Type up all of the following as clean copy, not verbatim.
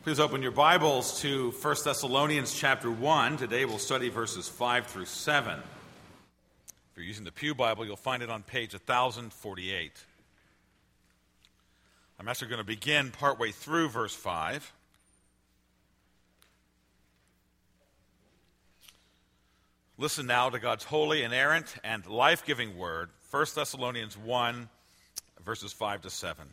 Please open your Bibles to 1 Thessalonians chapter 1. Today we'll study verses 5 through 7. If you're using the Pew Bible, you'll find it on page 1048. I'm actually going to begin partway through verse 5. Listen now to God's holy, inerrant, and life-giving word, 1 Thessalonians 1, verses 5 to 7.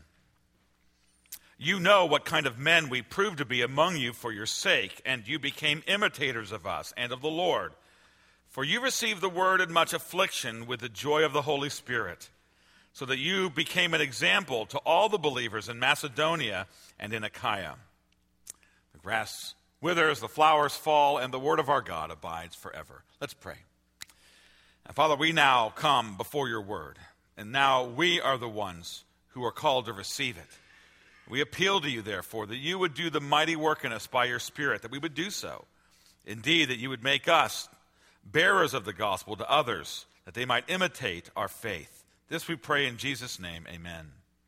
You know what kind of men we proved to be among you for your sake, and you became imitators of us and of the Lord. For you received the word in much affliction with the joy of the Holy Spirit, so that you became an example to all the believers in Macedonia and in Achaia. The grass withers, the flowers fall, and the word of our God abides forever. Let's pray. And Father, we now come before your word, and now we are the ones who are called to receive it. We appeal to you, therefore, that you would do the mighty work in us by your Spirit, that we would do so. Indeed, that you would make us bearers of the gospel to others, that they might imitate our faith. This we pray in Jesus' name, amen.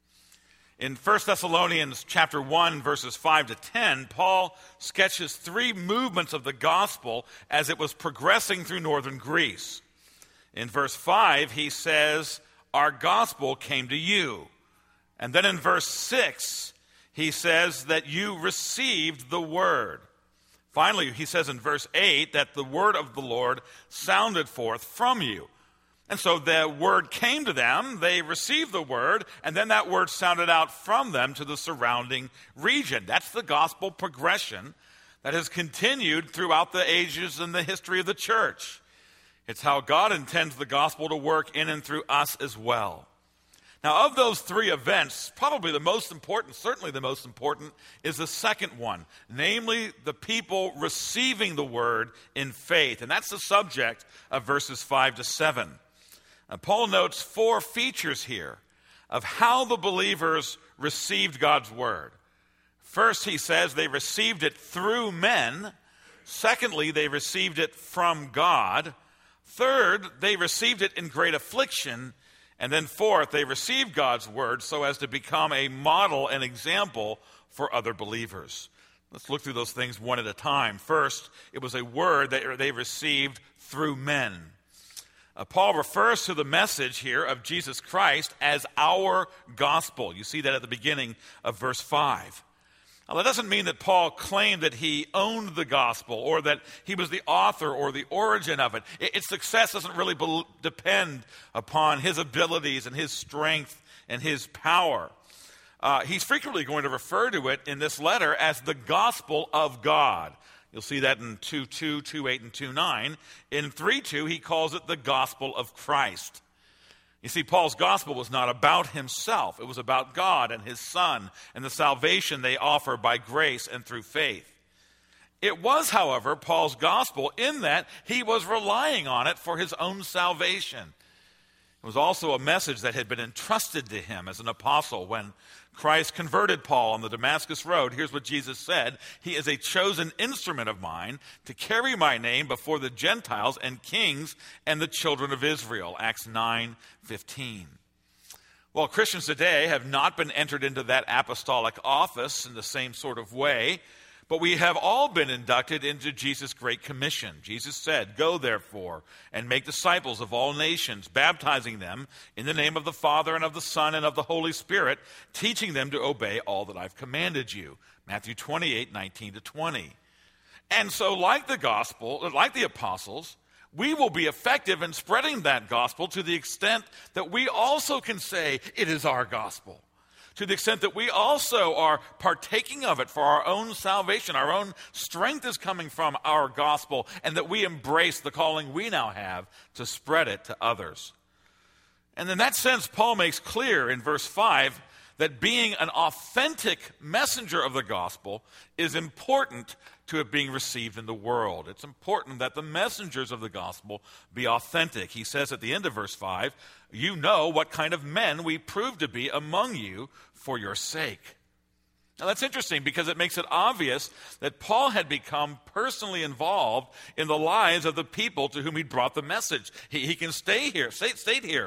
In 1 Thessalonians chapter 1, verses 5 to 10, Paul sketches three movements of the gospel as it was progressing through northern Greece. In verse 5, he says, our gospel came to you. And then in verse 6, he says that you received the word. Finally, he says in verse 8 that the word of the Lord sounded forth from you. And so the word came to them, they received the word, and then that word sounded out from them to the surrounding region. That's the gospel progression that has continued throughout the ages and the history of the church. It's how God intends the gospel to work in and through us as well. Now, of those three events, probably the most important, certainly the most important, is the second one, namely the people receiving the word in faith. And that's the subject of verses 5 to 7. Paul notes four features here of how the believers received God's word. First, he says they received it through men. Secondly, they received it from God. Third, they received it in great affliction. And then fourth, they received God's word so as to become a model and example for other believers. Let's look through those things one at a time. First, it was a word that they received through men. Paul refers to the message here of Jesus Christ as our gospel. You see that at the beginning of verse 5. Now, that doesn't mean that Paul claimed that he owned the gospel or that he was the author or the origin of it. Its success doesn't really depend upon his abilities and his strength and his power. He's frequently going to refer to it in this letter as the gospel of God. You'll see that in 2:2, 2:8, and 2:9. In 3:2, he calls it the gospel of Christ. You see, Paul's gospel was not about himself. It was about God and his Son and the salvation they offer by grace and through faith. It was, however, Paul's gospel in that he was relying on it for his own salvation. It was also a message that had been entrusted to him as an apostle. When Christ converted Paul on the Damascus road, here's what Jesus said: he is a chosen instrument of mine to carry my name before the Gentiles and kings and the children of Israel. Acts 9:15. Well, Christians today have not been entered into that apostolic office in the same sort of way, but we have all been inducted into Jesus' Great Commission. Jesus said, go therefore and make disciples of all nations, baptizing them in the name of the Father and of the Son and of the Holy Spirit, teaching them to obey all that I've commanded you. Matthew 28:19-20. And so like the gospel, like the apostles, we will be effective in spreading that gospel to the extent that we also can say it is our gospel. To the extent that we also are partaking of it for our own salvation. Our own strength is coming from our gospel, and that we embrace the calling we now have to spread it to others. And in that sense, Paul makes clear in verse 5 that being an authentic messenger of the gospel is important to it being received in the world. It's important that the messengers of the gospel be authentic. He says at the end of verse 5, you know what kind of men we prove to be among you for your sake. Now that's interesting because it makes it obvious that Paul had become personally involved in the lives of the people to whom he brought the message. He can state here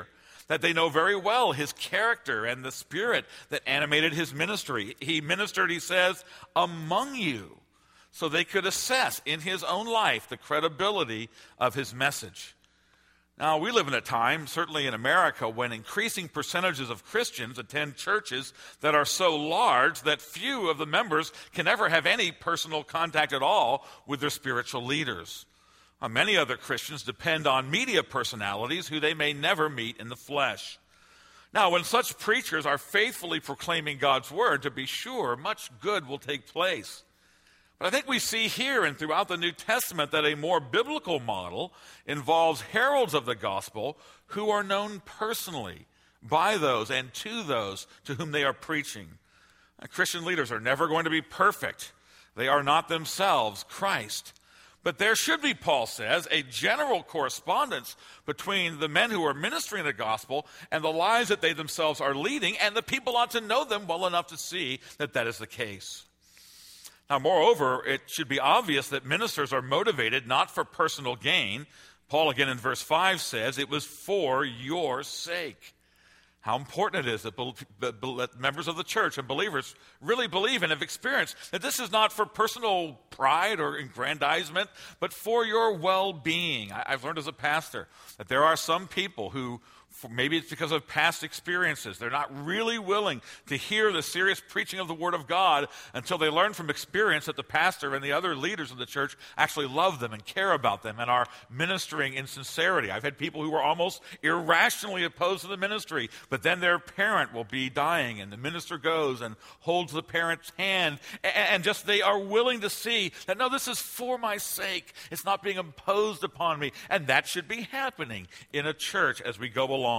that they know very well his character and the spirit that animated his ministry. He ministered, he says, among you, so they could assess in his own life the credibility of his message. Now, we live in a time, certainly in America, when increasing percentages of Christians attend churches that are so large that few of the members can ever have any personal contact at all with their spiritual leaders. Many other Christians depend on media personalities who they may never meet in the flesh. Now, when such preachers are faithfully proclaiming God's word, to be sure, much good will take place. But I think we see here and throughout the New Testament that a more biblical model involves heralds of the gospel who are known personally by those and to those to whom they are preaching. Christian leaders are never going to be perfect. They are not themselves Christ. But there should be, Paul says, a general correspondence between the men who are ministering the gospel and the lives that they themselves are leading, and the people ought to know them well enough to see that that is the case. Now, moreover, it should be obvious that ministers are motivated not for personal gain. Paul, again in verse 5, says, it was for your sake. How important it is that members of the church and believers really believe and have experienced that this is not for personal pride or aggrandizement, but for your well-being. I've learned as a pastor that there are some people who, maybe it's because of past experiences, they're not really willing to hear the serious preaching of the Word of God until they learn from experience that the pastor and the other leaders of the church actually love them and care about them and are ministering in sincerity. I've had people who were almost irrationally opposed to the ministry, but then their parent will be dying and the minister goes and holds the parent's hand, and just they are willing to see that, no, this is for my sake. It's not being imposed upon me, and that should be happening in a church as we go along.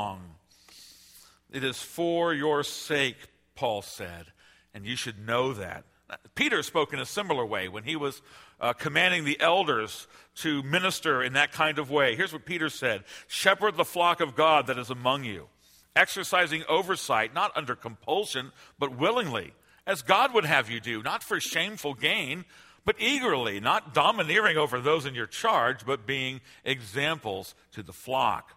It is for your sake, Paul said, and you should know that. Peter spoke in a similar way when he was commanding the elders to minister in that kind of way. Here's what Peter said: shepherd the flock of God that is among you, exercising oversight, not under compulsion, but willingly, as God would have you do, not for shameful gain, but eagerly, not domineering over those in your charge, but being examples to the flock.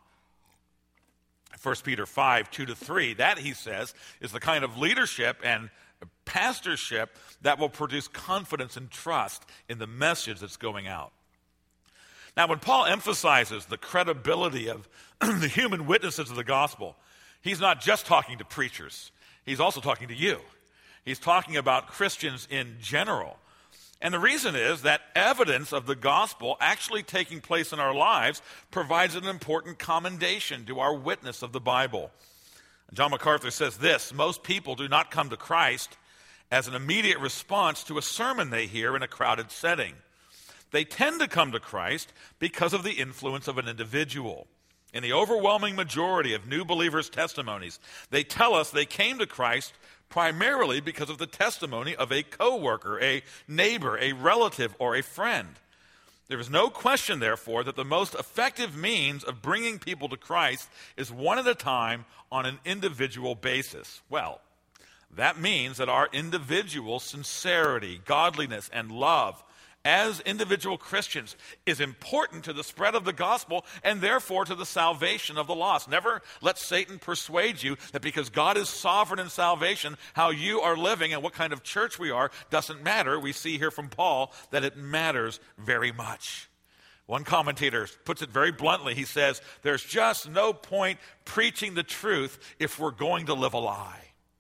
1 Peter 5, 2-3, that, he says, is the kind of leadership and pastorship that will produce confidence and trust in the message that's going out. Now, when Paul emphasizes the credibility of the human witnesses of the gospel, he's not just talking to preachers. He's also talking to you. He's talking about Christians in general. And the reason is that evidence of the gospel actually taking place in our lives provides an important commendation to our witness of the Bible. John MacArthur says this: most people do not come to Christ as an immediate response to a sermon they hear in a crowded setting. They tend to come to Christ because of the influence of an individual. In the overwhelming majority of new believers' testimonies, they tell us they came to Christ primarily because of the testimony of a coworker, a neighbor, a relative, or a friend. There is no question, therefore, that the most effective means of bringing people to Christ is one at a time on an individual basis. Well, that means that our individual sincerity, godliness, and love as individual Christians is important to the spread of the gospel and therefore to the salvation of the lost. Never let Satan persuade you that because God is sovereign in salvation, how you are living and what kind of church we are doesn't matter. We see here from Paul that it matters very much. One commentator puts it very bluntly. He says, there's just no point preaching the truth if we're going to live a lie.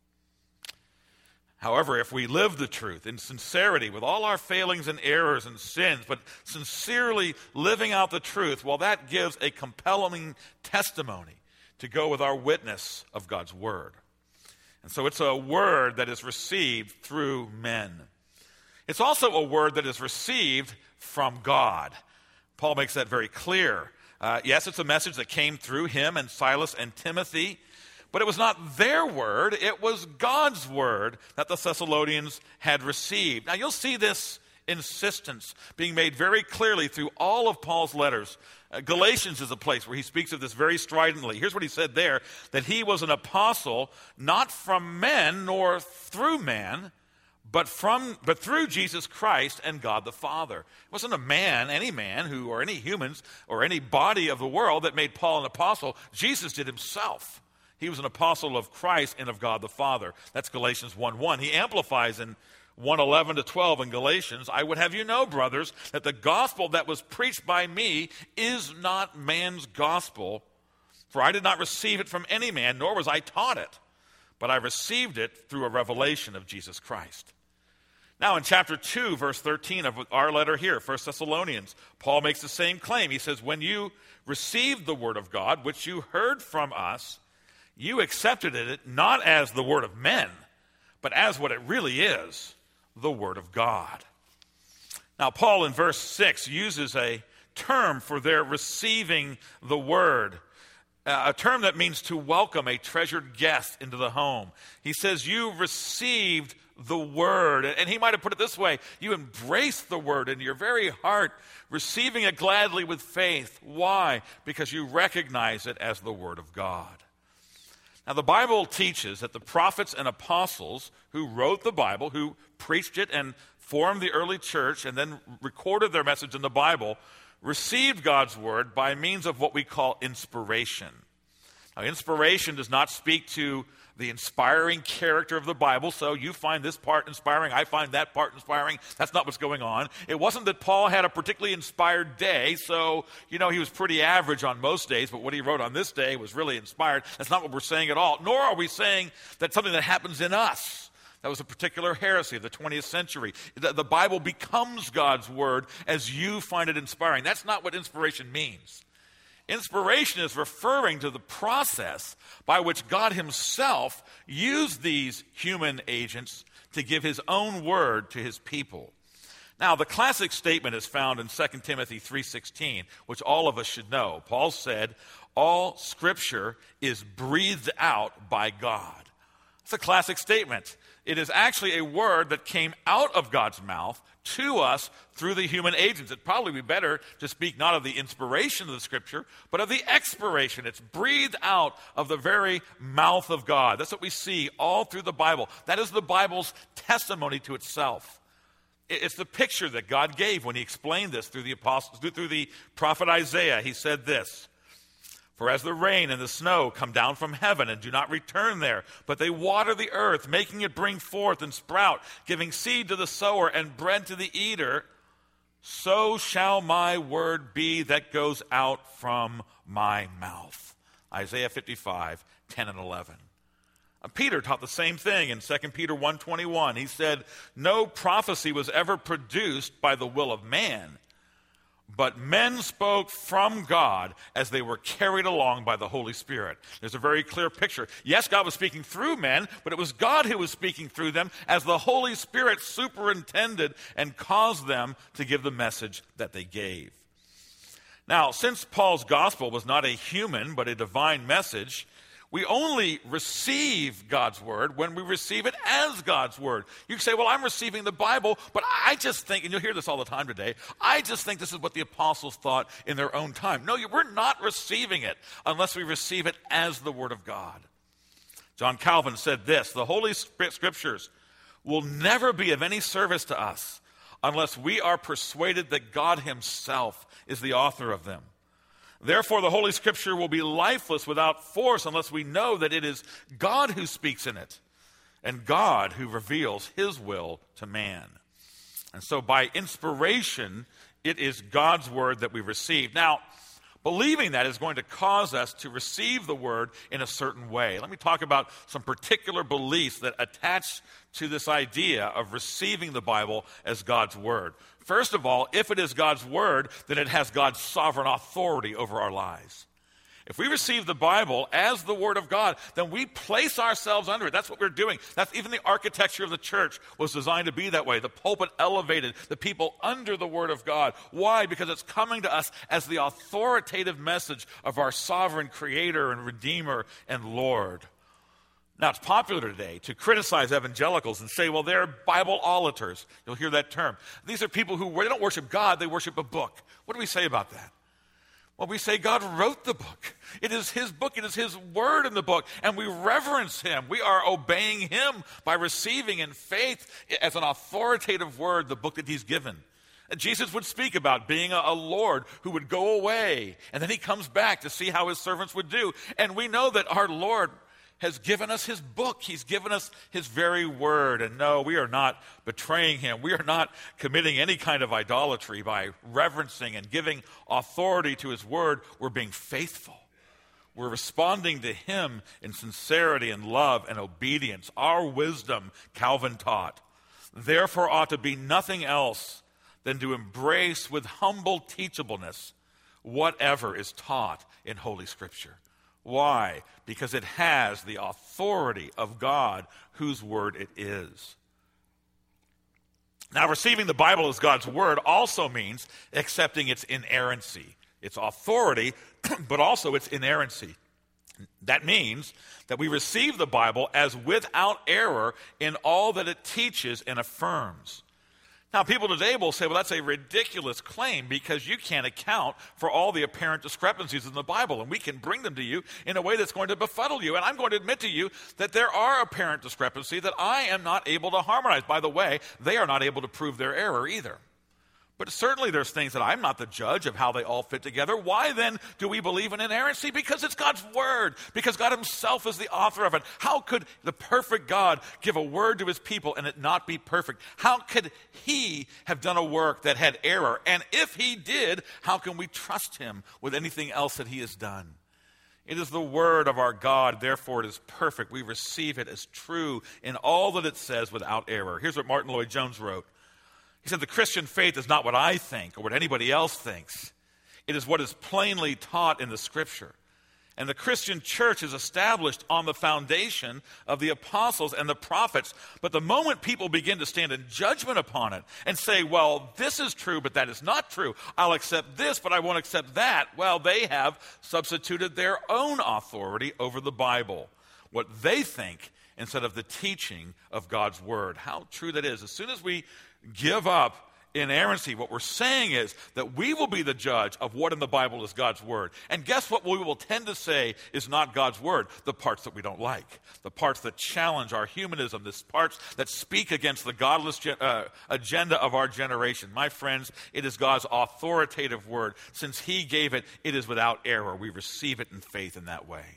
However, if we live the truth in sincerity with all our failings and errors and sins, but sincerely living out the truth, well, that gives a compelling testimony to go with our witness of God's word. And so it's a word that is received through men. It's also a word that is received from God. Paul makes that very clear. Yes, it's a message that came through him and Silas and Timothy, but it was not their word, it was God's word that the Thessalonians had received. Now you'll see this insistence being made very clearly through all of Paul's letters. Galatians is a place where he speaks of this very stridently. Here's what he said there, that he was an apostle not from men nor through man, but through Jesus Christ and God the Father. It wasn't a man, or any humans, or any body of the world that made Paul an apostle. Jesus did himself. he was an apostle of Christ and of God the Father. That's Galatians 1:1. He amplifies in 1:11 to 12 in Galatians, I would have you know, brothers, that the gospel that was preached by me is not man's gospel, for I did not receive it from any man, nor was I taught it, but I received it through a revelation of Jesus Christ. Now in chapter 2, verse 13 of our letter here, 1 Thessalonians, Paul makes the same claim. He says, when you received the word of God, which you heard from us, you accepted it not as the word of men, but as what it really is, the word of God. Now, Paul in verse 6 uses a term for their receiving the word, a term that means to welcome a treasured guest into the home. He says, you received the word. And he might have put it this way, you embraced the word in your very heart, receiving it gladly with faith. Why? Because you recognize it as the word of God. Now, the Bible teaches that the prophets and apostles who wrote the Bible, who preached it and formed the early church and then recorded their message in the Bible, received God's word by means of what we call inspiration. Now, inspiration does not speak to the inspiring character of the Bible, so you find this part inspiring, I find that part inspiring. That's not what's going on. It wasn't that Paul had a particularly inspired day, so, he was pretty average on most days, but what he wrote on this day was really inspired. That's not what we're saying at all. Nor are we saying that something that happens in us. That was a particular heresy of the 20th century. The Bible becomes God's word as you find it inspiring. That's not what inspiration means. Inspiration is referring to the process by which God himself used these human agents to give his own word to his people. Now, the classic statement is found in 2 Timothy 3:16, which all of us should know. Paul said, all scripture is breathed out by God. It's a classic statement. It is actually a word that came out of God's mouth to us through the human agents. It'd probably be better to speak not of the inspiration of the scripture, but of the expiration. It's breathed out of the very mouth of God. That's what we see all through the Bible. That is the Bible's testimony to itself. It's the picture that God gave when he explained this through the apostles, through the prophet Isaiah. He said this, for as the rain and the snow come down from heaven and do not return there, but they water the earth, making it bring forth and sprout, giving seed to the sower and bread to the eater, so shall my word be that goes out from my mouth. Isaiah 55:10 and 11. Peter taught the same thing in 2 Peter 1:21. He said, no prophecy was ever produced by the will of man, but men spoke from God as they were carried along by the Holy Spirit. There's a very clear picture. Yes, God was speaking through men, but it was God who was speaking through them as the Holy Spirit superintended and caused them to give the message that they gave. Now, since Paul's gospel was not a human but a divine message, we only receive God's word when we receive it as God's word. You can say, well, I'm receiving the Bible, but I just think, and you'll hear this all the time today, I just think this is what the apostles thought in their own time. No, we're not receiving it unless we receive it as the word of God. John Calvin said this, the Holy Scriptures will never be of any service to us unless we are persuaded that God himself is the author of them. Therefore, the Holy Scripture will be lifeless without force unless we know that it is God who speaks in it and God who reveals his will to man. And so by inspiration, it is God's word that we receive. Now, believing that is going to cause us to receive the word in a certain way. Let me talk about some particular beliefs that attach to this idea of receiving the Bible as God's word. First of all, if it is God's word, then it has God's sovereign authority over our lives. If we receive the Bible as the word of God, then we place ourselves under it. That's what we're doing. That's even the architecture of the church was designed to be that way. The pulpit elevated the people under the word of God. Why? Because it's coming to us as the authoritative message of our sovereign creator and redeemer and Lord. Now, it's popular today to criticize evangelicals and say, well, they're Bible-olators. You'll hear that term. These are people who they don't worship God, they worship a book. What do we say about that? Well, we say God wrote the book. It is his book. It is his word in the book. And we reverence him. We are obeying him by receiving in faith as an authoritative word the book that he's given. And Jesus would speak about being a Lord who would go away. And then he comes back to see how his servants would do. And we know that our Lord has given us his book. He's given us his very word. And no, we are not betraying him. We are not committing any kind of idolatry by reverencing and giving authority to his word. We're being faithful. We're responding to him in sincerity and love and obedience. Our wisdom, Calvin taught, therefore ought to be nothing else than to embrace with humble teachableness whatever is taught in Holy Scripture. Why? Because it has the authority of God, whose word it is. Now, receiving the Bible as God's word also means accepting its inerrancy, its authority, but also its inerrancy. That means that we receive the Bible as without error in all that it teaches and affirms. Now, people today will say, well, that's a ridiculous claim because you can't account for all the apparent discrepancies in the Bible, and we can bring them to you in a way that's going to befuddle you. And I'm going to admit to you that there are apparent discrepancies that I am not able to harmonize. By the way, they are not able to prove their error either. But certainly there's things that I'm not the judge of how they all fit together. Why then do we believe in inerrancy? Because it's God's word. Because God himself is the author of it. How could the perfect God give a word to his people and it not be perfect? How could he have done a work that had error? And if he did, how can we trust him with anything else that he has done? It is the word of our God, therefore it is perfect. We receive it as true in all that it says without error. Here's what Martin Lloyd-Jones wrote. He said, the Christian faith is not what I think or what anybody else thinks. It is what is plainly taught in the Scripture. And the Christian church is established on the foundation of the apostles and the prophets. But the moment people begin to stand in judgment upon it and say, well, this is true, but that is not true. I'll accept this, but I won't accept that. Well, they have substituted their own authority over the Bible, what they think, instead of the teaching of God's word. How true that is. As soon as we give up inerrancy, what we're saying is that we will be the judge of what in the Bible is God's word. And guess what we will tend to say is not God's word? The parts that we don't like, the parts that challenge our humanism, the parts that speak against the godless agenda of our generation. My friends, it is God's authoritative word. Since he gave it, it is without error. We receive it in faith in that way.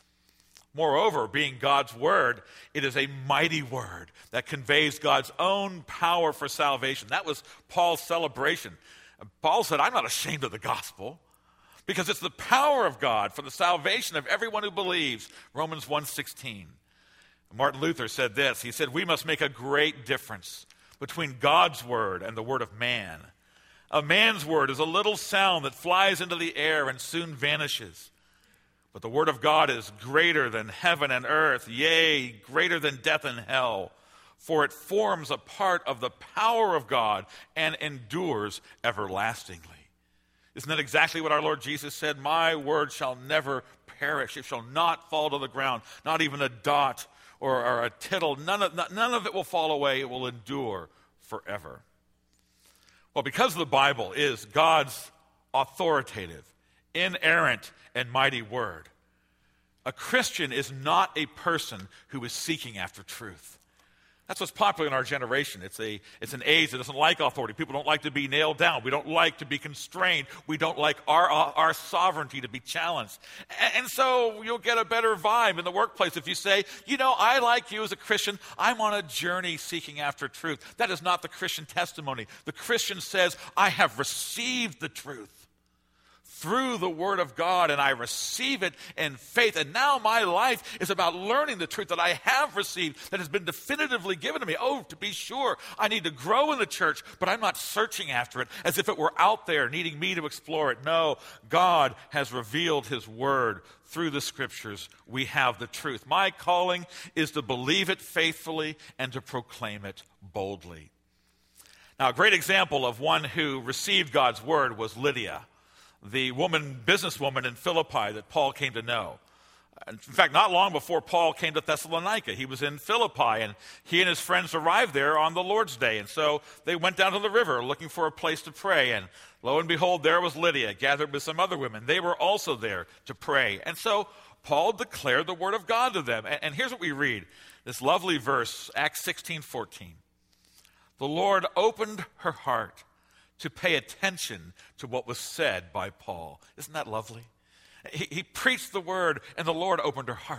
Moreover, being God's word, it is a mighty word that conveys God's own power for salvation. That was Paul's celebration. Paul said, I'm not ashamed of the gospel because it's the power of God for the salvation of everyone who believes. Romans 1:16. Martin Luther said this. He said, we must make a great difference between God's word and the word of man. A man's word is a little sound that flies into the air and soon vanishes. But the word of God is greater than heaven and earth, yea, greater than death and hell, for it forms a part of the power of God and endures everlastingly. Isn't that exactly what our Lord Jesus said? My word shall never perish. It shall not fall to the ground, not even a dot or a tittle. None of it will fall away. It will endure forever. Well, because the Bible is God's authoritative, inerrant, and mighty word, a Christian is not a person who is seeking after truth. That's what's popular in our generation. It's an age that doesn't like authority. People don't like to be nailed down. We don't like to be constrained. We don't like our sovereignty to be challenged. And so you'll get a better vibe in the workplace if you say, I like you as a Christian. I'm on a journey seeking after truth. That is not the Christian testimony. The Christian says, I have received the truth through the word of God, and I receive it in faith. And now my life is about learning the truth that I have received, that has been definitively given to me. Oh, to be sure, I need to grow in the church, but I'm not searching after it as if it were out there needing me to explore it. No, God has revealed his word through the Scriptures. We have the truth. My calling is to believe it faithfully and to proclaim it boldly. Now, a great example of one who received God's word was Lydia, the businesswoman in Philippi that Paul came to know. In fact, not long before Paul came to Thessalonica, he was in Philippi, and he and his friends arrived there on the Lord's Day. And so they went down to the river looking for a place to pray. And lo and behold, there was Lydia, gathered with some other women. They were also there to pray. And so Paul declared the word of God to them. And here's what we read, this lovely verse, Acts 16:14. The Lord opened her heart to pay attention to what was said by Paul. Isn't that lovely? He preached the word, and the Lord opened her heart.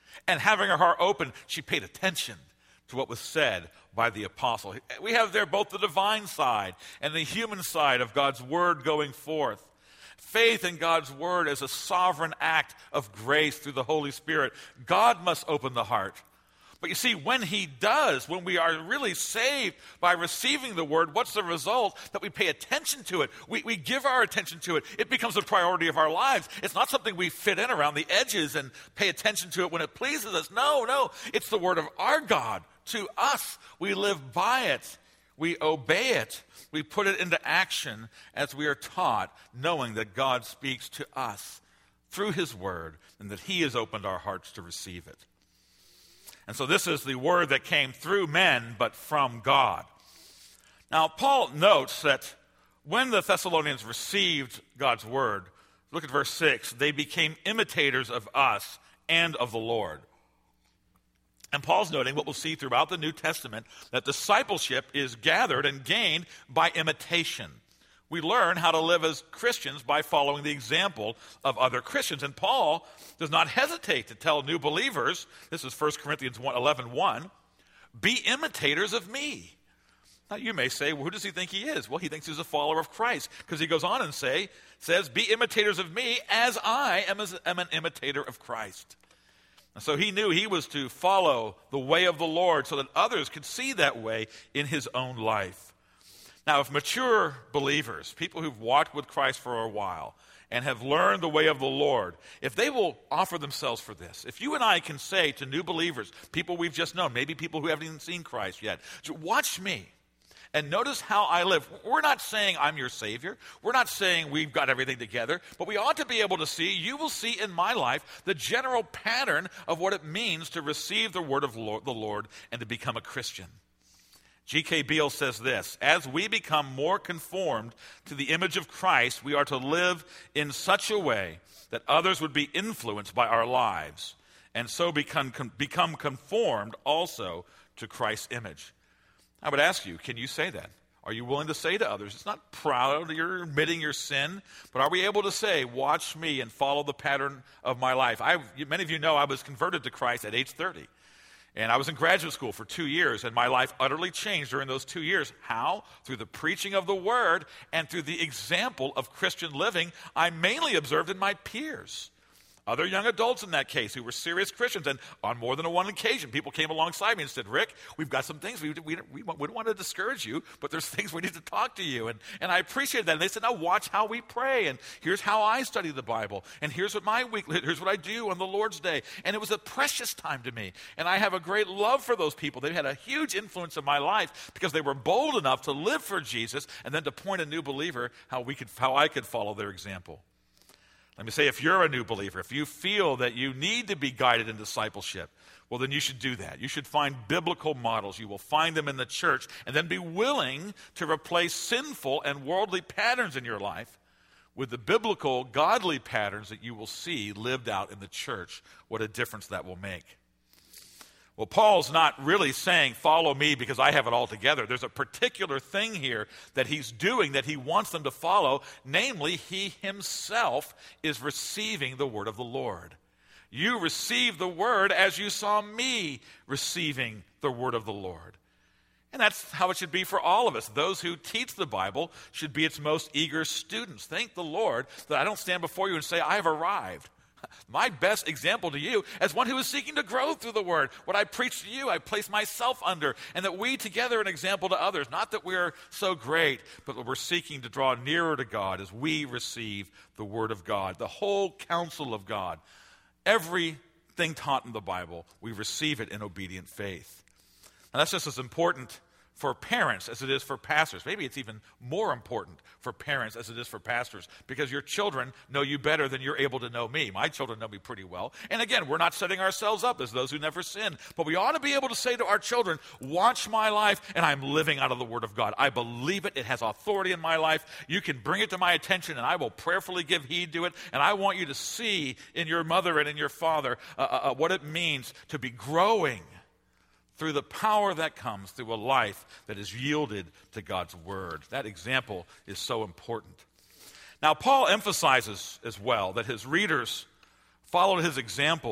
And having her heart open, she paid attention to what was said by the apostle. We have there both the divine side and the human side of God's word going forth. Faith in God's word is a sovereign act of grace through the Holy Spirit. God must open the heart. But you see, when he does, when we are really saved by receiving the word, what's the result? That we pay attention to it. We give our attention to it. It becomes a priority of our lives. It's not something we fit in around the edges and pay attention to it when it pleases us. No. It's the word of our God to us. We live by it. We obey it. We put it into action as we are taught, knowing that God speaks to us through his word and that he has opened our hearts to receive it. And so this is the word that came through men, but from God. Now, Paul notes that when the Thessalonians received God's word, look at verse 6, they became imitators of us and of the Lord. And Paul's noting what we'll see throughout the New Testament, that discipleship is gathered and gained by imitation. We learn how to live as Christians by following the example of other Christians. And Paul does not hesitate to tell new believers, this is 1 Corinthians 11:1, be imitators of me. Now you may say, well, who does he think he is? Well, he thinks he's a follower of Christ, because he goes on and says, be imitators of me as I am an imitator of Christ. And so he knew he was to follow the way of the Lord so that others could see that way in his own life. Now, if mature believers, people who've walked with Christ for a while and have learned the way of the Lord, if they will offer themselves for this, if you and I can say to new believers, people we've just known, maybe people who haven't even seen Christ yet, watch me and notice how I live. We're not saying I'm your Savior. We're not saying we've got everything together, but we ought to be able to see, you will see in my life, the general pattern of what it means to receive the word of the Lord and to become a Christian. G.K. Beale says this, as we become more conformed to the image of Christ, we are to live in such a way that others would be influenced by our lives and so become conformed also to Christ's image. I would ask you, can you say that? Are you willing to say to others, it's not proud you're admitting your sin, but are we able to say, watch me and follow the pattern of my life? Many of you know I was converted to Christ at age 30. And I was in graduate school for 2 years, and my life utterly changed during those 2 years. How? Through the preaching of the word and through the example of Christian living I mainly observed in my peers. Other young adults in that case who were serious Christians, and on more than one occasion, people came alongside me and said, Rick, we've got some things, we don't want to discourage you, but there's things we need to talk to you. And I appreciated that. And they said, now watch how we pray, and here's how I study the Bible, and here's what here's what I do on the Lord's Day. And it was a precious time to me. And I have a great love for those people. They had a huge influence in my life because they were bold enough to live for Jesus and then to point a new believer how I could follow their example. Let me say, if you're a new believer, if you feel that you need to be guided in discipleship, well, then you should do that. You should find biblical models. You will find them in the church, and then be willing to replace sinful and worldly patterns in your life with the biblical, godly patterns that you will see lived out in the church. What a difference that will make. Well, Paul's not really saying, follow me because I have it all together. There's a particular thing here that he's doing that he wants them to follow. Namely, he himself is receiving the word of the Lord. You receive the word as you saw me receiving the word of the Lord. And that's how it should be for all of us. Those who teach the Bible should be its most eager students. Thank the Lord that I don't stand before you and say, I have arrived. My best example to you as one who is seeking to grow through the word. What I preach to you, I place myself under, and that we together are an example to others. Not that we're so great, but that we're seeking to draw nearer to God as we receive the word of God, the whole counsel of God. Everything taught in the Bible, we receive it in obedient faith. And that's just as important for parents as it is for pastors. Maybe it's even more important for parents as it is for pastors, because your children know you better than you're able to know me. My children know me pretty well. And again, we're not setting ourselves up as those who never sin, but we ought to be able to say to our children, watch my life, and I'm living out of the word of God. I believe it. It has authority in my life. You can bring it to my attention, and I will prayerfully give heed to it. And I want you to see in your mother and in your father what it means to be growing through the power that comes through a life that is yielded to God's word. That example is so important. Now, Paul emphasizes as well that his readers followed his example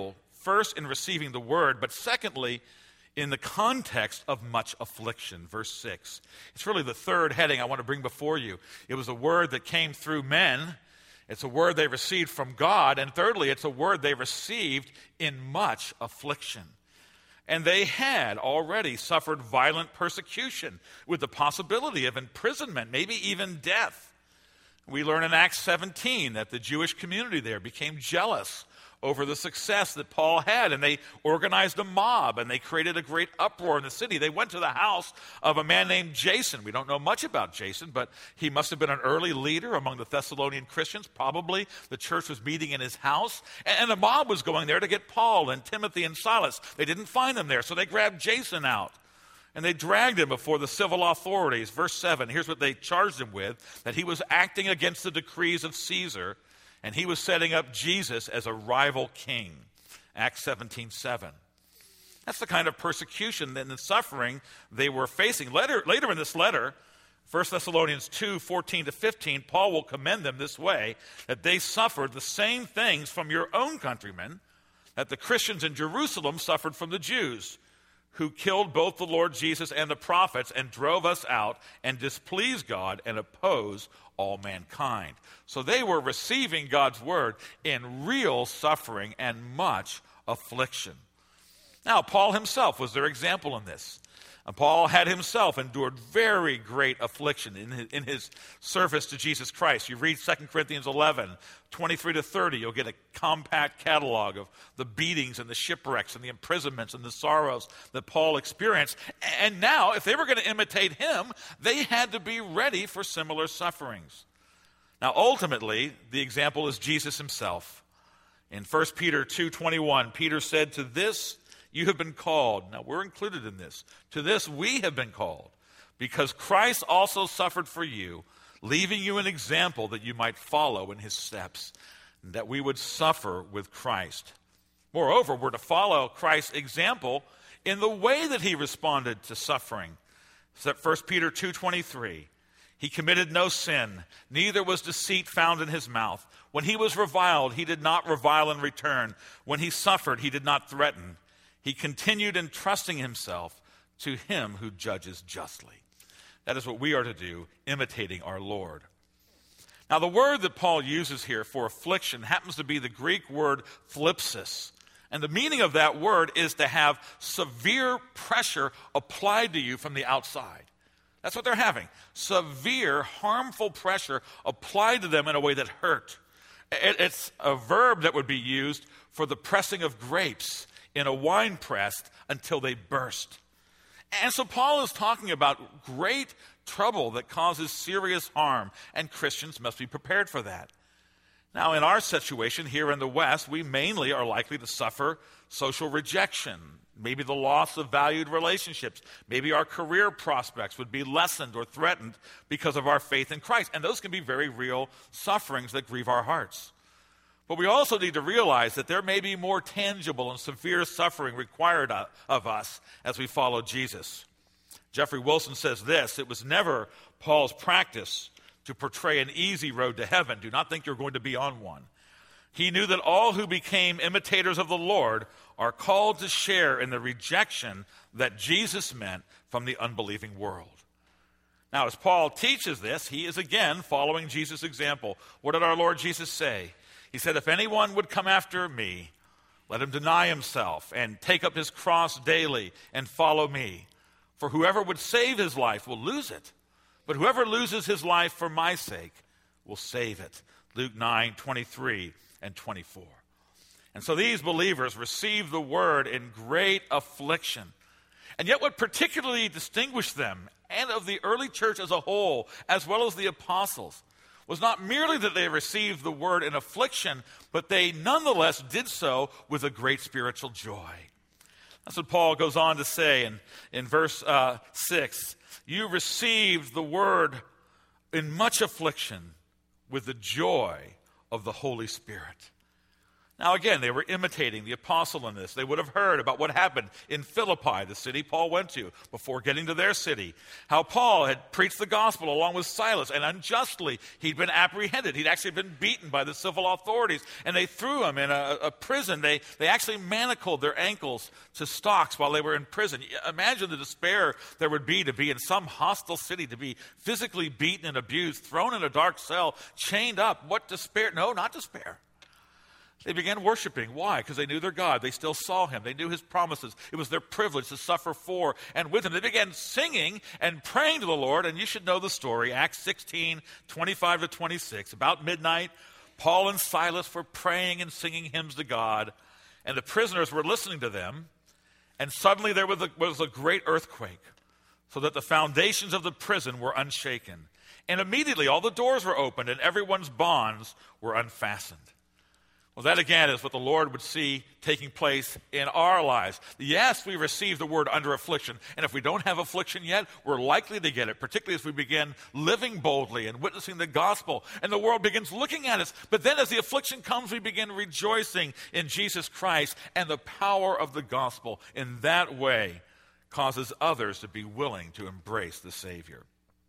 first in receiving the word, but secondly, in the context of much affliction. Verse 6. It's really the third heading I want to bring before you. It was a word that came through men. It's a word they received from God. And thirdly, it's a word they received in much affliction. And they had already suffered violent persecution with the possibility of imprisonment, maybe even death. We learn in Acts 17 that the Jewish community there became jealous over the success that Paul had, and they organized a mob, and they created a great uproar in the city. They went to the house of a man named Jason. We don't know much about Jason, but he must have been an early leader among the Thessalonian Christians. Probably the church was meeting in his house, and the mob was going there to get Paul and Timothy and Silas. They didn't find them there, so they grabbed Jason out, and they dragged him before the civil authorities. Verse 7, here's what they charged him with, that he was acting against the decrees of Caesar, and he was setting up Jesus as a rival king. Acts 17:7. That's the kind of persecution and the suffering they were facing. Later in this letter, 1 Thessalonians 2:14-15, Paul will commend them this way, that they suffered the same things from your own countrymen that the Christians in Jerusalem suffered from the Jews, who killed both the Lord Jesus and the prophets and drove us out and displeased God and opposed all mankind. So they were receiving God's word in real suffering and much affliction. Now, Paul himself was their example in this. Paul had himself endured very great affliction in his service to Jesus Christ. You read 2 Corinthians 11, 23-30, you'll get a compact catalog of the beatings and the shipwrecks and the imprisonments and the sorrows that Paul experienced. And now, if they were going to imitate him, they had to be ready for similar sufferings. Now, ultimately, the example is Jesus himself. In 1 Peter 2:21, Peter said, "To this you have been called." Now, we're included in this. "To this we have been called, because Christ also suffered for you, leaving you an example that you might follow in his steps," and that we would suffer with Christ. Moreover, we're to follow Christ's example in the way that he responded to suffering. 1 Peter 2:23, "He committed no sin, neither was deceit found in his mouth. When he was reviled, he did not revile in return. When he suffered, he did not threaten. He continued entrusting himself to him who judges justly." That is what we are to do, imitating our Lord. Now, the word that Paul uses here for affliction happens to be the Greek word thlipsis. And the meaning of that word is to have severe pressure applied to you from the outside. That's what they're having. Severe, harmful pressure applied to them in a way that hurt. It's a verb that would be used for the pressing of grapes in a wine press until they burst. And so Paul is talking about great trouble that causes serious harm, and Christians must be prepared for that. Now, in our situation here in the West, we mainly are likely to suffer social rejection, maybe the loss of valued relationships, maybe our career prospects would be lessened or threatened because of our faith in Christ. And those can be very real sufferings that grieve our hearts. But we also need to realize that there may be more tangible and severe suffering required of us as we follow Jesus. Jeffrey Wilson says this: "It was never Paul's practice to portray an easy road to heaven. Do not think you're going to be on one. He knew that all who became imitators of the Lord are called to share in the rejection that Jesus meant from the unbelieving world." Now, as Paul teaches this, he is again following Jesus' example. What did our Lord Jesus say? He said, "If anyone would come after me, let him deny himself and take up his cross daily and follow me. For whoever would save his life will lose it, but whoever loses his life for my sake will save it." Luke 9:23 and 24. And so these believers received the word in great affliction. And yet what particularly distinguished them and of the early church as a whole, as well as the apostles, was not merely that they received the word in affliction, but they nonetheless did so with a great spiritual joy. That's what Paul goes on to say in verse 6. "You received the word in much affliction with the joy of the Holy Spirit." Now again, they were imitating the apostle in this. They would have heard about what happened in Philippi, the city Paul went to, before getting to their city. How Paul had preached the gospel along with Silas, and unjustly he'd been apprehended. He'd actually been beaten by the civil authorities, and they threw him in a prison. They actually manacled their ankles to stocks while they were in prison. Imagine the despair there would be to be in some hostile city, to be physically beaten and abused, thrown in a dark cell, chained up. What despair? No, not despair. They began worshiping. Why? Because they knew their God. They still saw him. They knew his promises. It was their privilege to suffer for and with him. They began singing and praying to the Lord, and you should know the story. Acts 16, 25 to 26. About midnight, Paul and Silas were praying and singing hymns to God, and the prisoners were listening to them, and suddenly there was a great earthquake, so that the foundations of the prison were unshaken. And immediately all the doors were opened, and everyone's bonds were unfastened. Well, that again is what the Lord would see taking place in our lives. Yes, we receive the word under affliction, and if we don't have affliction yet, we're likely to get it, particularly as we begin living boldly and witnessing the gospel, and the world begins looking at us. But then as the affliction comes, we begin rejoicing in Jesus Christ, and the power of the gospel in that way causes others to be willing to embrace the Savior.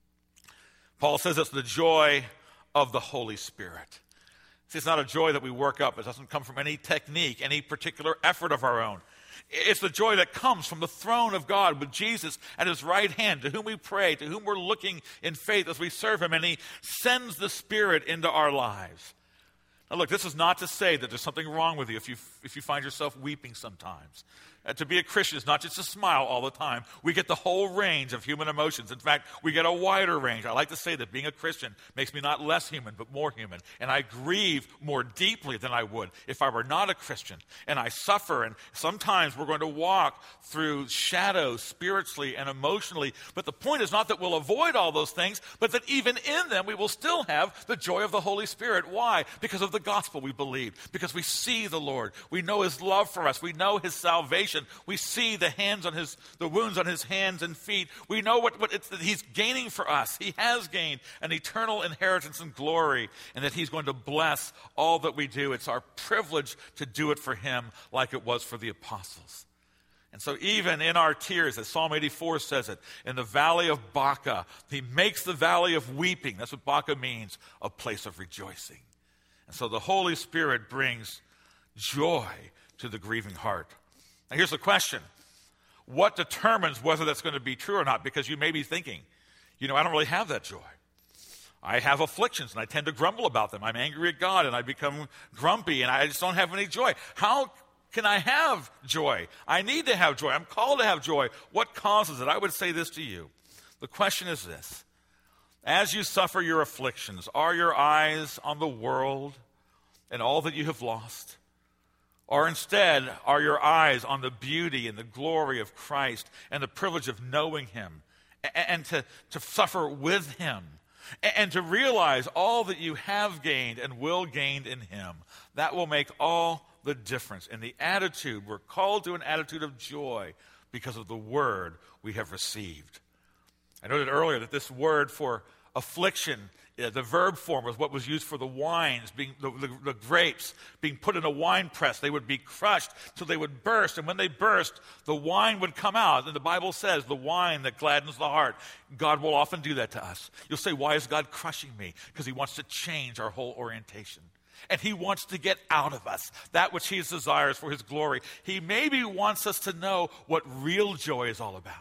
Paul says it's the joy of the Holy Spirit. See, it's not a joy that we work up. It doesn't come from any technique, any particular effort of our own. It's the joy that comes from the throne of God with Jesus at his right hand, to whom we pray, to whom we're looking in faith as we serve him, and he sends the Spirit into our lives. Now look, this is not to say that there's something wrong with you if you find yourself weeping sometimes. To be a Christian is not just to smile all the time. We get the whole range of human emotions. In fact, we get a wider range. I like to say that being a Christian makes me not less human, but more human. And I grieve more deeply than I would if I were not a Christian. And I suffer, and sometimes we're going to walk through shadows spiritually and emotionally. But the point is not that we'll avoid all those things, but that even in them we will still have the joy of the Holy Spirit. Why? Because of the gospel we believe. Because we see the Lord. We know his love for us. We know his salvation. We see the wounds on his hands and feet. We know what that he's gaining for us. He has gained an eternal inheritance and glory, and that he's going to bless all that we do. It's our privilege to do it for him like it was for the apostles. And so even in our tears, as Psalm 84 says it, in the valley of Baca, he makes the valley of weeping, that's what Baca means, a place of rejoicing. And so the Holy Spirit brings joy to the grieving heart. Now here's the question. What determines whether that's going to be true or not? Because you may be thinking, I don't really have that joy. I have afflictions and I tend to grumble about them. I'm angry at God and I become grumpy and I just don't have any joy. How can I have joy? I need to have joy. I'm called to have joy. What causes it? I would say this to you. The question is this. As you suffer your afflictions, are your eyes on the world and all that you have lost? Or instead, are your eyes on the beauty and the glory of Christ and the privilege of knowing him and to suffer with him and to realize all that you have gained and will gain in him? That will make all the difference in the attitude. We're called to an attitude of joy because of the word we have received. I noted earlier that this word for affliction, the verb form was what was used for the wines, being the grapes being put in a wine press. They would be crushed till they would burst, and when they burst, the wine would come out. And the Bible says, the wine that gladdens the heart. God will often do that to us. You'll say, why is God crushing me? Because he wants to change our whole orientation. And he wants to get out of us that which he desires for his glory. He maybe wants us to know what real joy is all about,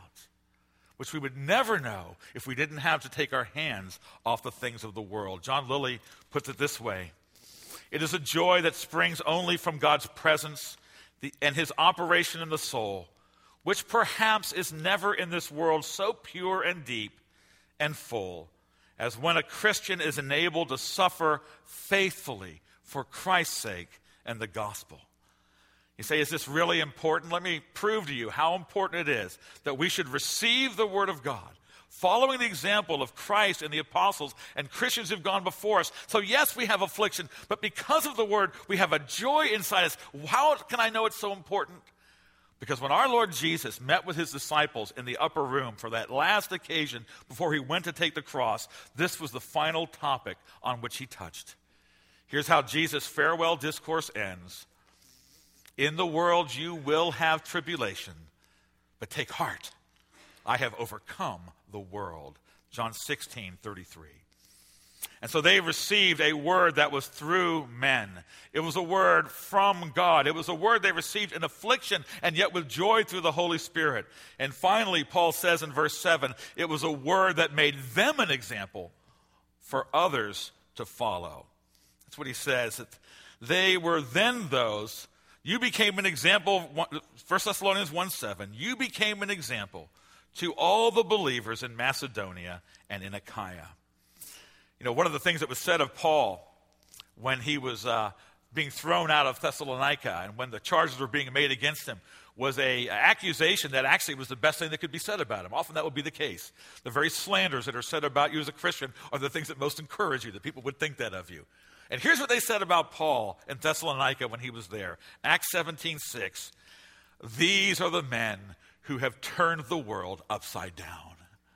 which we would never know if we didn't have to take our hands off the things of the world. John Lilly puts it this way. It is a joy that springs only from God's presence and his operation in the soul, which perhaps is never in this world so pure and deep and full as when a Christian is enabled to suffer faithfully for Christ's sake and the gospel. You say, is this really important? Let me prove to you how important it is that we should receive the word of God, following the example of Christ and the apostles and Christians who've gone before us. So yes, we have affliction, but because of the word, we have a joy inside us. How can I know it's so important? Because when our Lord Jesus met with his disciples in the upper room for that last occasion before he went to take the cross, this was the final topic on which he touched. Here's how Jesus' farewell discourse ends. In the world you will have tribulation, but take heart. I have overcome the world. John 16:33. And so they received a word that was through men. It was a word from God. It was a word they received in affliction and yet with joy through the Holy Spirit. And finally, Paul says in verse 7, it was a word that made them an example for others to follow. That's what he says. That they were then those, you became an example, 1 Thessalonians 1:7, you became an example to all the believers in Macedonia and in Achaia. You know, one of the things that was said of Paul when he was being thrown out of Thessalonica and when the charges were being made against him was an accusation that actually was the best thing that could be said about him. Often that would be the case. The very slanders that are said about you as a Christian are the things that most encourage you, that people would think that of you. And here's what they said about Paul in Thessalonica when he was there. Acts 17:6. These are the men who have turned the world upside down.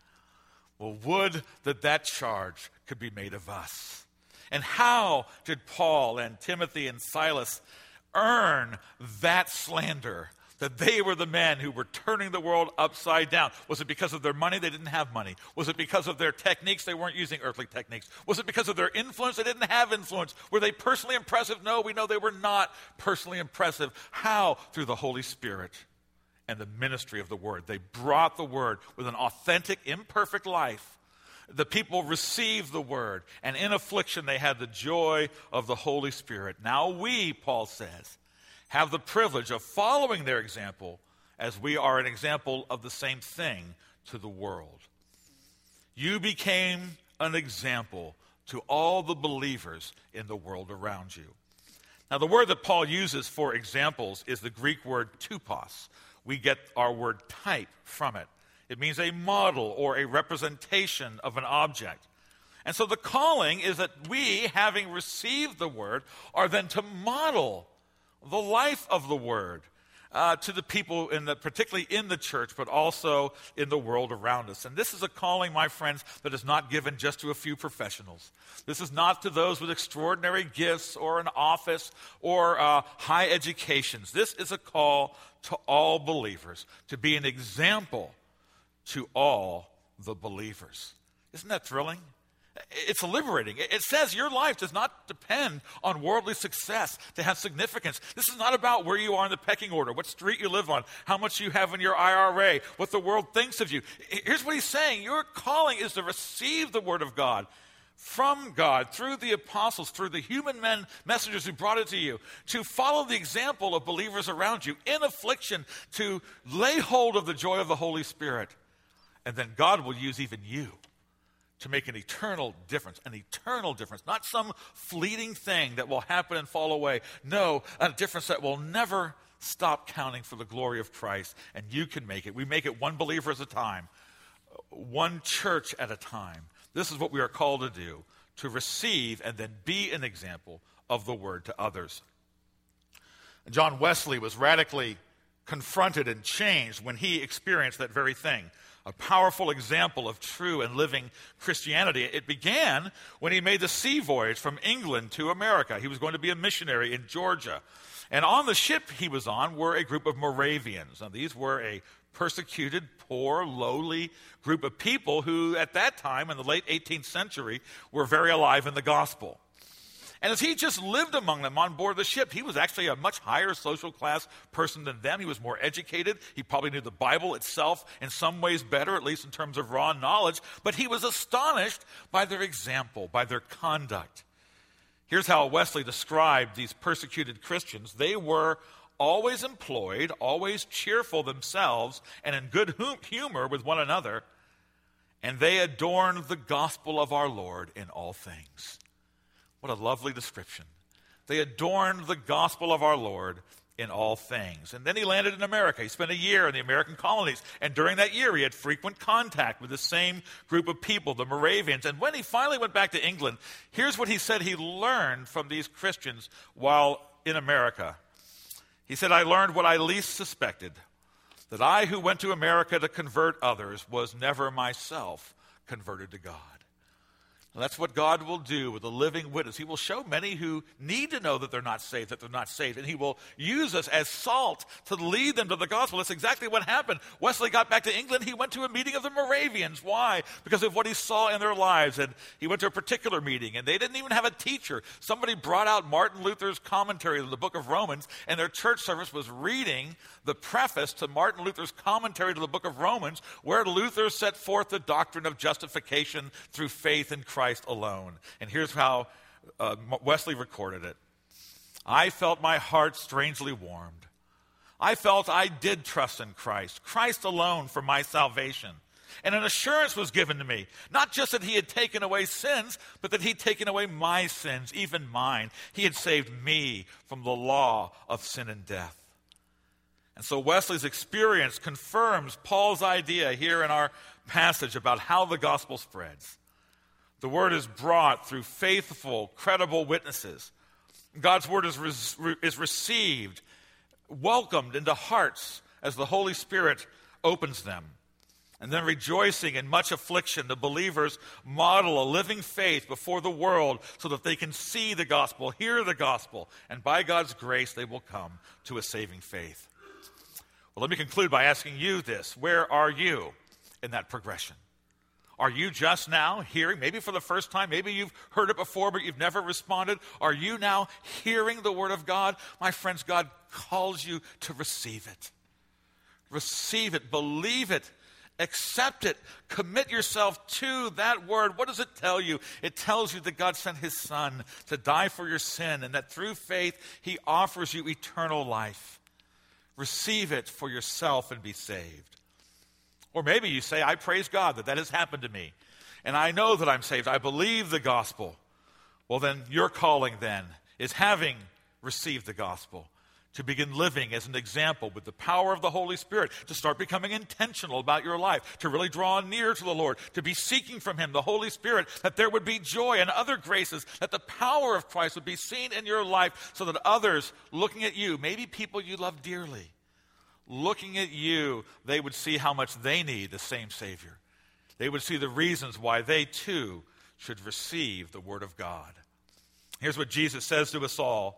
Well, would that charge could be made of us. And how did Paul and Timothy and Silas earn that slander, that they were the men who were turning the world upside down? Was it because of their money? They didn't have money. Was it because of their techniques? They weren't using earthly techniques. Was it because of their influence? They didn't have influence. Were they personally impressive? No, we know they were not personally impressive. How? Through the Holy Spirit and the ministry of the word. They brought the word with an authentic, imperfect life. The people received the word, and in affliction they had the joy of the Holy Spirit. Now we, Paul says, have the privilege of following their example as we are an example of the same thing to the world. You became an example to all the believers in the world around you. Now the word that Paul uses for examples is the Greek word tupos. We get our word type from it. It means a model or a representation of an object. And so the calling is that we, having received the word, are then to model the life of the word to the people, particularly in the church, but also in the world around us. And this is a calling, my friends, that is not given just to a few professionals. This is not to those with extraordinary gifts or an office or high educations. This is a call to all believers, to be an example to all the believers. Isn't that thrilling? It's liberating. It says your life does not depend on worldly success to have significance. This is not about where you are in the pecking order, what street you live on, how much you have in your IRA, what the world thinks of you. Here's what he's saying. Your calling is to receive the word of God from God through the apostles, through the human messengers who brought it to you, to follow the example of believers around you in affliction, to lay hold of the joy of the Holy Spirit. And then God will use even you to make an eternal difference, not some fleeting thing that will happen and fall away. No, a difference that will never stop counting for the glory of Christ, and you can make it. We make it one believer at a time, one church at a time. This is what we are called to do, to receive and then be an example of the word to others. John Wesley was radically confronted and changed when he experienced that very thing. A powerful example of true and living Christianity. It began when he made the sea voyage from England to America. He was going to be a missionary in Georgia. And on the ship he was on were a group of Moravians. Now, these were a persecuted, poor, lowly group of people who, at that time, in the late 18th century, were very alive in the gospel. And as he just lived among them on board the ship, he was actually a much higher social class person than them. He was more educated. He probably knew the Bible itself in some ways better, at least in terms of raw knowledge. But he was astonished by their example, by their conduct. Here's how Wesley described these persecuted Christians. They were always employed, always cheerful themselves, and in good humor with one another. And they adorned the gospel of our Lord in all things. What a lovely description. They adorned the gospel of our Lord in all things. And then he landed in America. He spent a year in the American colonies. And during that year, he had frequent contact with the same group of people, the Moravians. And when he finally went back to England, here's what he said he learned from these Christians while in America. He said, I learned what I least suspected, that I who went to America to convert others was never myself converted to God. And that's what God will do with a living witness. He will show many who need to know that they're not saved, that they're not saved. And he will use us as salt to lead them to the gospel. That's exactly what happened. Wesley got back to England. He went to a meeting of the Moravians. Why? Because of what he saw in their lives. And he went to a particular meeting, and they didn't even have a teacher. Somebody brought out Martin Luther's commentary on the book of Romans, and their church service was reading the preface to Martin Luther's commentary to the book of Romans, where Luther set forth the doctrine of justification through faith in Christ alone. And here's how Wesley recorded it. I felt my heart strangely warmed. I felt I did trust in Christ, Christ alone for my salvation. And an assurance was given to me, not just that he had taken away sins, but that he'd taken away my sins, even mine. He had saved me from the law of sin and death. And so Wesley's experience confirms Paul's idea here in our passage about how the gospel spreads. The word is brought through faithful, credible witnesses. God's word is received, welcomed into hearts as the Holy Spirit opens them. And then rejoicing in much affliction, the believers model a living faith before the world so that they can see the gospel, hear the gospel, and by God's grace they will come to a saving faith. Well, let me conclude by asking you this. Where are you in that progression? Are you just now hearing, maybe for the first time, maybe you've heard it before, but you've never responded? Are you now hearing the word of God? My friends, God calls you to receive it. Receive it, believe it, accept it, commit yourself to that word. What does it tell you? It tells you that God sent his son to die for your sin, and that through faith he offers you eternal life. Receive it for yourself and be saved. Or maybe you say, I praise God that has happened to me, and I know that I'm saved. I believe the gospel. Well, then your calling then is, having received the gospel, to begin living as an example with the power of the Holy Spirit, to start becoming intentional about your life, to really draw near to the Lord, to be seeking from him, the Holy Spirit, that there would be joy and other graces, that the power of Christ would be seen in your life so that others looking at you, maybe people you love dearly, looking at you, they would see how much they need the same Savior. They would see the reasons why they too should receive the Word of God. Here's what Jesus says to us all.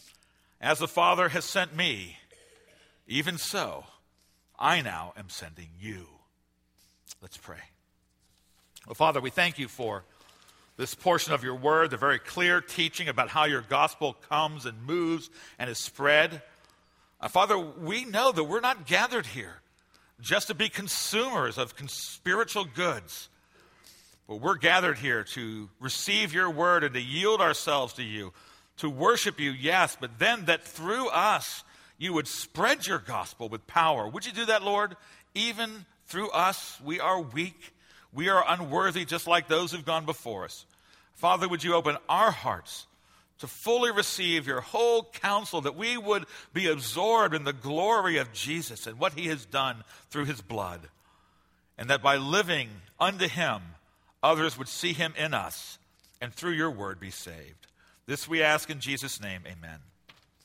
As the Father has sent me, even so, I now am sending you. Let's pray. Well, Father, we thank you for this portion of your word, the very clear teaching about how your gospel comes and moves and is spread. Father, we know that we're not gathered here just to be consumers of spiritual goods, but we're gathered here to receive your word and to yield ourselves to you, to worship you, yes, but then that through us you would spread your gospel with power. Would you do that, Lord? Even through us, we are weak. We are unworthy, just like those who've gone before us. Father, would you open our hearts to fully receive your whole counsel, that we would be absorbed in the glory of Jesus and what he has done through his blood, and that by living unto him, others would see him in us and through your word be saved. This we ask in Jesus' name, amen.